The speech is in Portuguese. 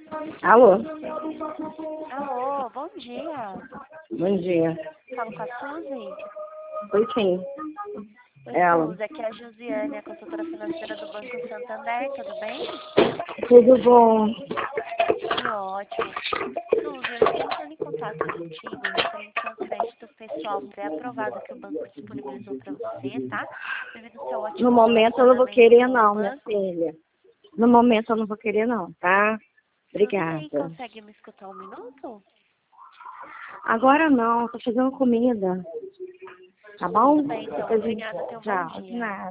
Alô? Alô, bom dia. Bom dia. Falo com a Suzy? Oi, sim. Oi, Ela. Suzy, aqui é a Josiane, a consultora financeira do Banco Santander, tudo bem? Tudo bom? Que ótimo. Suzy, eu estou entrando em contato contigo referente a um crédito pessoal pré-aprovado que o banco disponibilizou para você, tá? Devido ao seu ótimo No momento eu não vou relacionamento querer com o não, minha banco. filha. No momento eu não vou querer não, tá? Suzy, aí Obrigada. consegue me escutar um minuto? Agora não, tô fazendo comida. Tá bom? Tudo bem, então. Depois a gente... Obrigada, tenha um bom Tchau. De dia. nada.